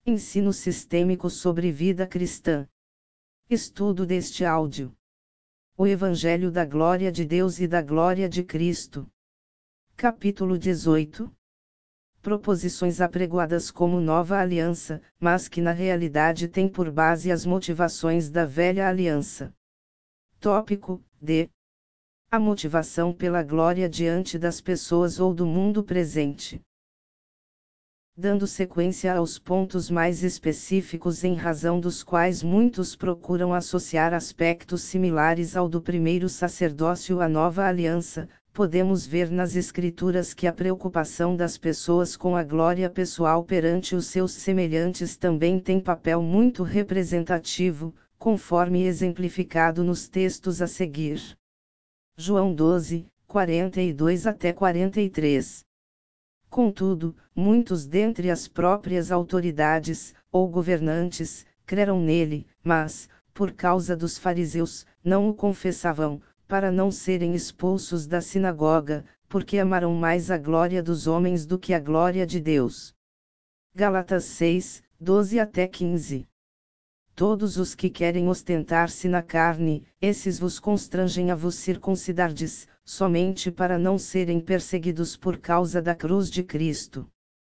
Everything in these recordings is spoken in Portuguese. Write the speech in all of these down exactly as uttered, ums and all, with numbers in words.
Ensino sistêmico sobre vida cristã. Estudo deste áudio. O Evangelho da Glória de Deus e da Glória de Cristo. Capítulo dezoito. Proposições apregoadas como nova aliança, mas que na realidade têm por base as motivações da velha aliança. Tópico D. A motivação pela glória diante das pessoas ou do mundo presente. Dando sequência aos pontos mais específicos em razão dos quais muitos procuram associar aspectos similares ao do primeiro sacerdócio à nova aliança, podemos ver nas Escrituras que a preocupação das pessoas com a glória pessoal perante os seus semelhantes também tem papel muito representativo, conforme exemplificado nos textos a seguir. João doze, quarenta e dois até quarenta e três. Contudo, muitos dentre as próprias autoridades, ou governantes, creram nele, mas, por causa dos fariseus, não o confessavam, para não serem expulsos da sinagoga, porque amaram mais a glória dos homens do que a glória de Deus. Gálatas seis, doze até quinze. Todos os que querem ostentar-se na carne, esses vos constrangem a vos circuncidardes, somente para não serem perseguidos por causa da cruz de Cristo.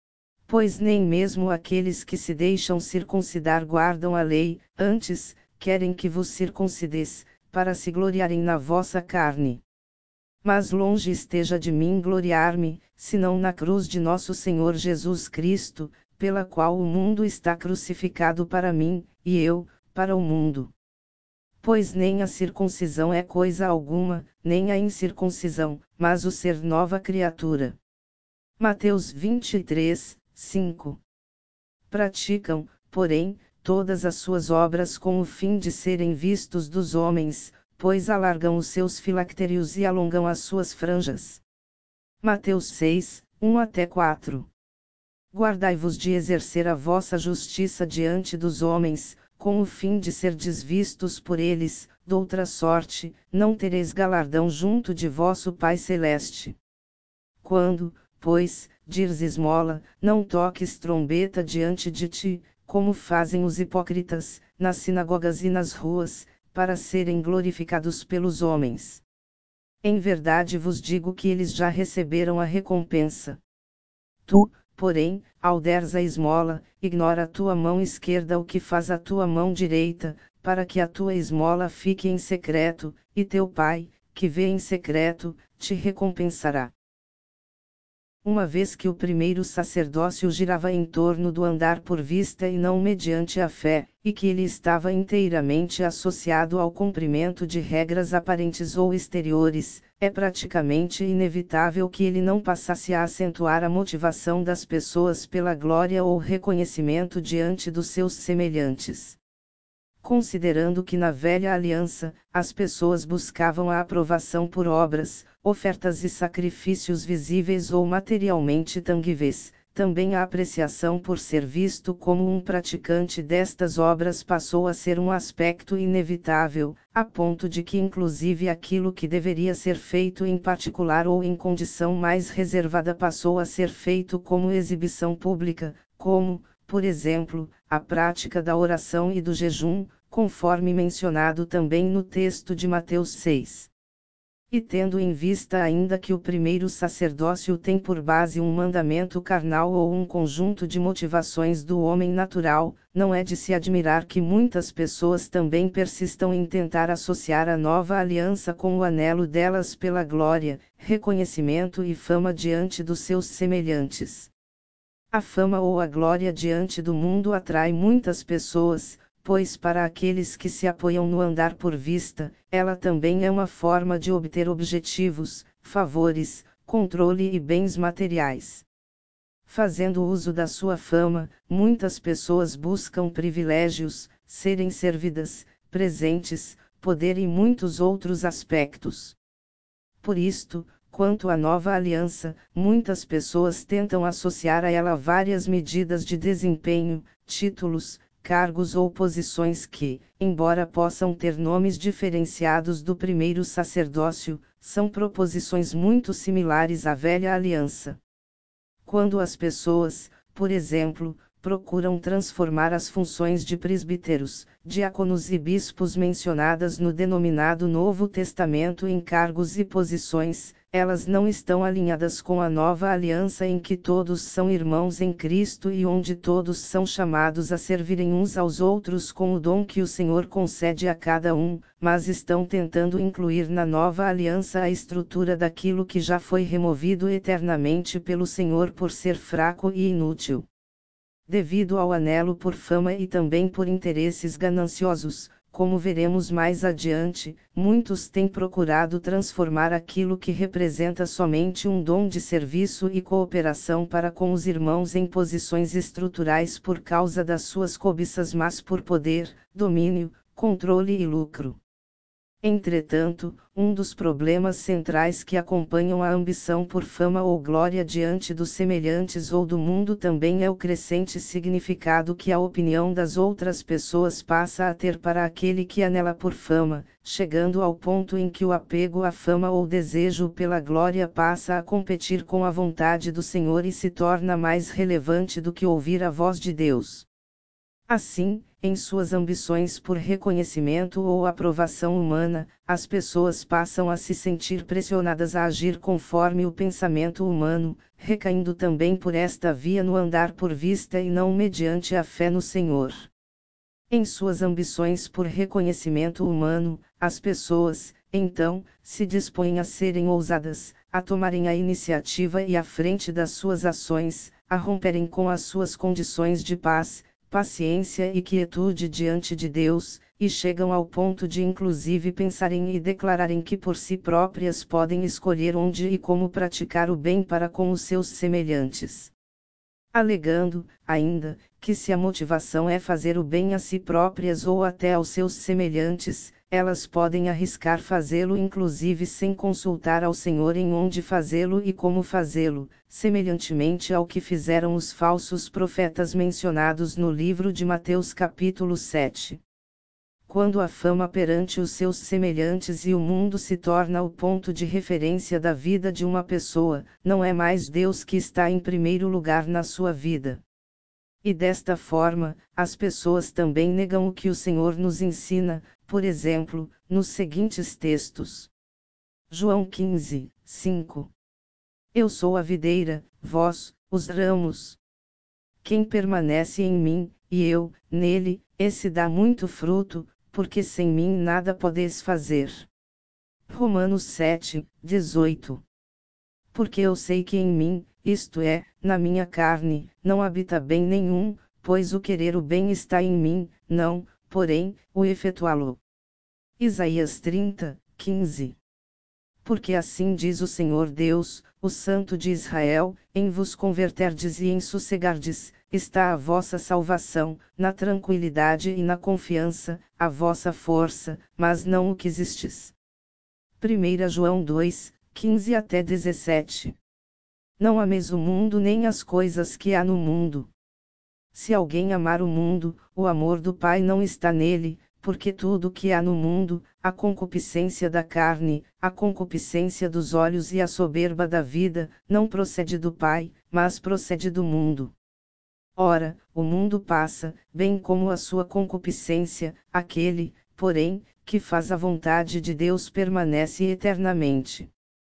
Pois nem mesmo aqueles que se deixam circuncidar guardam a lei, antes, querem que vos circuncideis, para se gloriarem na vossa carne. Mas longe esteja de mim gloriar-me, senão na cruz de nosso Senhor Jesus Cristo, pela qual o mundo está crucificado para mim, e eu, para o mundo. Pois nem a circuncisão é coisa alguma, nem a incircuncisão, mas o ser nova criatura. Mateus vinte e três, cinco. Praticam, porém, todas as suas obras com o fim de serem vistos dos homens, pois alargam os seus filactérios e alongam as suas franjas. Mateus seis, um até quatro. Guardai-vos de exercer a vossa justiça diante dos homens, com o fim de serdes vistos por eles, doutra sorte, não tereis galardão junto de vosso Pai Celeste. Quando, pois, dires esmola, não toques trombeta diante de ti, como fazem os hipócritas, nas sinagogas e nas ruas, para serem glorificados pelos homens. Em verdade vos digo que eles já receberam a recompensa. Tu, porém, ao deres a esmola, ignora a tua mão esquerda o que faz a tua mão direita, para que a tua esmola fique em secreto, e teu Pai, que vê em secreto, te recompensará. Uma vez que o primeiro sacerdócio girava em torno do andar por vista e não mediante a fé, e que ele estava inteiramente associado ao cumprimento de regras aparentes ou exteriores, é praticamente inevitável que ele não passasse a acentuar a motivação das pessoas pela glória ou reconhecimento diante dos seus semelhantes. Considerando que na velha aliança, as pessoas buscavam a aprovação por obras, ofertas e sacrifícios visíveis ou materialmente tangíveis, também a apreciação por ser visto como um praticante destas obras passou a ser um aspecto inevitável, a ponto de que inclusive aquilo que deveria ser feito em particular ou em condição mais reservada passou a ser feito como exibição pública, como, por exemplo, a prática da oração e do jejum, conforme mencionado também no texto de Mateus seis. E tendo em vista ainda que o primeiro sacerdócio tem por base um mandamento carnal ou um conjunto de motivações do homem natural, não é de se admirar que muitas pessoas também persistam em tentar associar a nova aliança com o anelo delas pela glória, reconhecimento e fama diante dos seus semelhantes. A fama ou a glória diante do mundo atrai muitas pessoas, pois para aqueles que se apoiam no andar por vista, ela também é uma forma de obter objetivos, favores, controle e bens materiais. Fazendo uso da sua fama, muitas pessoas buscam privilégios, serem servidas, presentes, poder e muitos outros aspectos. Por isto, quanto à nova aliança, muitas pessoas tentam associar a ela várias medidas de desempenho, títulos, cargos ou posições que, embora possam ter nomes diferenciados do primeiro sacerdócio, são proposições muito similares à velha aliança. Quando as pessoas, por exemplo, procuram transformar as funções de presbíteros, diáconos e bispos mencionadas no denominado Novo Testamento em cargos e posições. Elas não estão alinhadas com a nova aliança em que todos são irmãos em Cristo e onde todos são chamados a servirem uns aos outros com o dom que o Senhor concede a cada um, mas estão tentando incluir na nova aliança a estrutura daquilo que já foi removido eternamente pelo Senhor por ser fraco e inútil. Devido ao anelo por fama e também por interesses gananciosos, como veremos mais adiante, muitos têm procurado transformar aquilo que representa somente um dom de serviço e cooperação para com os irmãos em posições estruturais por causa das suas cobiças, mas por poder, domínio, controle e lucro. Entretanto, um dos problemas centrais que acompanham a ambição por fama ou glória diante dos semelhantes ou do mundo também é o crescente significado que a opinião das outras pessoas passa a ter para aquele que anela por fama, chegando ao ponto em que o apego à fama ou desejo pela glória passa a competir com a vontade do Senhor e se torna mais relevante do que ouvir a voz de Deus. Assim, em suas ambições por reconhecimento ou aprovação humana, as pessoas passam a se sentir pressionadas a agir conforme o pensamento humano, recaindo também por esta via no andar por vista e não mediante a fé no Senhor. Em suas ambições por reconhecimento humano, as pessoas, então, se dispõem a serem ousadas, a tomarem a iniciativa e a frente das suas ações, a romperem com as suas condições de paz, paciência e quietude diante de Deus, e chegam ao ponto de inclusive pensarem e declararem que por si próprias podem escolher onde e como praticar o bem para com os seus semelhantes. Alegando, ainda, que se a motivação é fazer o bem a si próprias ou até aos seus semelhantes, elas podem arriscar fazê-lo inclusive sem consultar ao Senhor em onde fazê-lo e como fazê-lo, semelhantemente ao que fizeram os falsos profetas mencionados no livro de Mateus capítulo sete. Quando a fama perante os seus semelhantes e o mundo se torna o ponto de referência da vida de uma pessoa, não é mais Deus que está em primeiro lugar na sua vida. E desta forma, as pessoas também negam o que o Senhor nos ensina, por exemplo, nos seguintes textos. João quinze, cinco. Eu sou a videira, vós, os ramos. Quem permanece em mim, e eu, nele, esse dá muito fruto, porque sem mim nada podeis fazer. Romanos sete, dezoito. Porque eu sei que em mim, isto é, na minha carne, não habita bem nenhum, pois o querer o bem está em mim, não, porém, o efetuá-lo. Isaías trinta, quinze. Porque assim diz o Senhor Deus, o Santo de Israel, em vos converterdes e em sossegardes, está a vossa salvação, na tranquilidade e na confiança, a vossa força, mas não o quisestes. primeira João dois, quinze até dezessete. Não ameis o mundo nem as coisas que há no mundo. Se alguém amar o mundo, o amor do Pai não está nele, porque tudo o que há no mundo, a concupiscência da carne, a concupiscência dos olhos e a soberba da vida, não procede do Pai, mas procede do mundo. Ora, o mundo passa, bem como a sua concupiscência, aquele, porém, que faz a vontade de Deus permanece eternamente.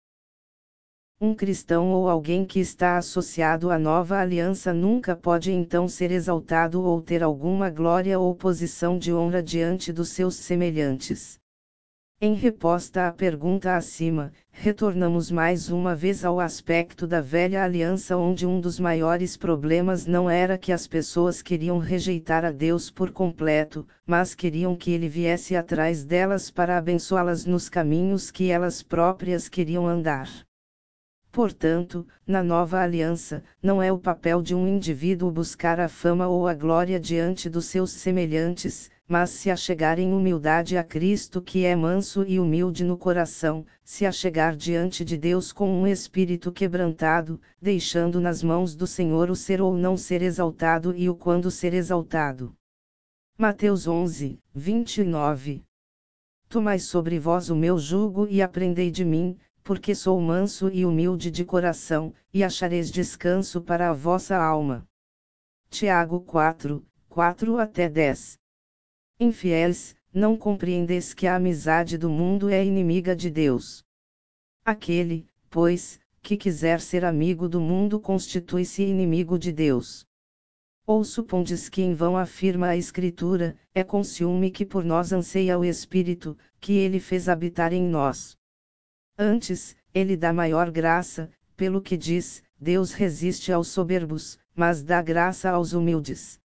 Um cristão ou alguém que está associado à nova aliança nunca pode então ser exaltado ou ter alguma glória ou posição de honra diante dos seus semelhantes. Em resposta à pergunta acima, retornamos mais uma vez ao aspecto da velha aliança, onde um dos maiores problemas não era que as pessoas queriam rejeitar a Deus por completo, mas queriam que ele viesse atrás delas para abençoá-las nos caminhos que elas próprias queriam andar. Portanto, na nova aliança, não é o papel de um indivíduo buscar a fama ou a glória diante dos seus semelhantes, mas se achegar em humildade a Cristo, que é manso e humilde no coração, se achegar diante de Deus com um espírito quebrantado, deixando nas mãos do Senhor o ser ou não ser exaltado e o quando ser exaltado. Mateus onze, vinte e nove. Tomai sobre vós o meu jugo e aprendei de mim, porque sou manso e humilde de coração, e achareis descanso para a vossa alma. Tiago quatro, quatro até dez. Infiéis, não compreendes que a amizade do mundo é inimiga de Deus. Aquele, pois, que quiser ser amigo do mundo constitui-se inimigo de Deus. Ou supondes que em vão afirma a Escritura, é com ciúme que por nós anseia o Espírito, que ele fez habitar em nós. Antes, ele dá maior graça, pelo que diz, Deus resiste aos soberbos, mas dá graça aos humildes.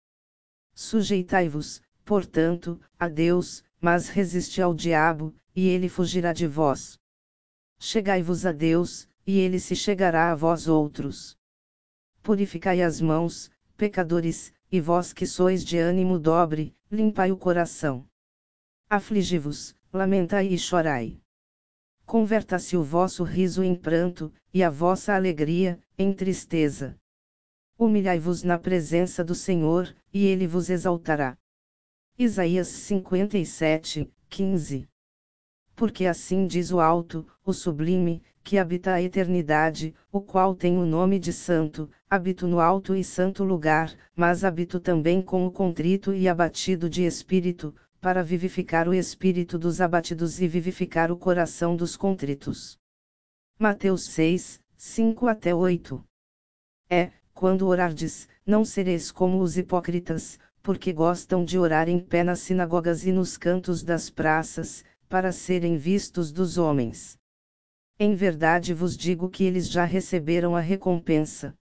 Sujeitai-vos, portanto, a Deus, mas resisti ao diabo, e ele fugirá de vós. Chegai-vos a Deus, e ele se chegará a vós outros. Purificai as mãos, pecadores, e vós que sois de ânimo dobre, limpai o coração. Afligi-vos, lamentai e chorai. Converta-se o vosso riso em pranto, e a vossa alegria, em tristeza. Humilhai-vos na presença do Senhor, e ele vos exaltará. Isaías cinquenta e sete, quinze. Porque assim diz o alto, o sublime, que habita a eternidade, o qual tem o nome de santo, habito no alto e santo lugar, mas habito também com o contrito e abatido de espírito, para vivificar o espírito dos abatidos e vivificar o coração dos contritos. Mateus seis, cinco até oito. É, quando orardes, não sereis como os hipócritas, porque gostam de orar em pé nas sinagogas e nos cantos das praças, para serem vistos dos homens. Em verdade vos digo que eles já receberam a recompensa.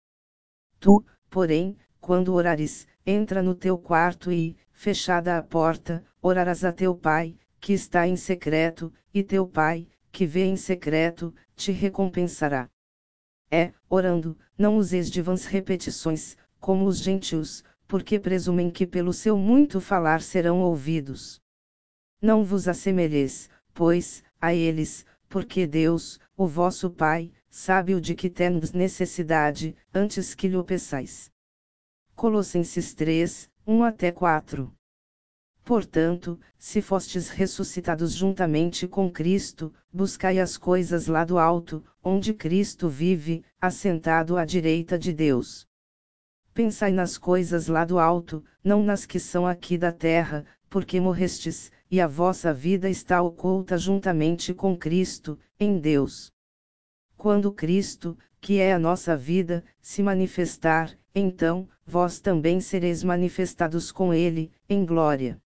Tu, porém, quando orares, entra no teu quarto e, fechada a porta, orarás a teu pai, que está em secreto, e teu pai, que vê em secreto, te recompensará. É, orando, não useis de vãs repetições, como os gentios, porque presumem que pelo seu muito falar serão ouvidos. Não vos assemelheis, pois, a eles, porque Deus, o vosso Pai, sabe o de que tendes necessidade, antes que lhe o peçais. Colossenses três, um até quatro. Portanto, se fostes ressuscitados juntamente com Cristo, buscai as coisas lá do alto, onde Cristo vive, assentado à direita de Deus. Pensai nas coisas lá do alto, não nas que são aqui da terra, porque morrestes, e a vossa vida está oculta juntamente com Cristo, em Deus. Quando Cristo, que é a nossa vida, se manifestar, então, vós também sereis manifestados com Ele, em glória.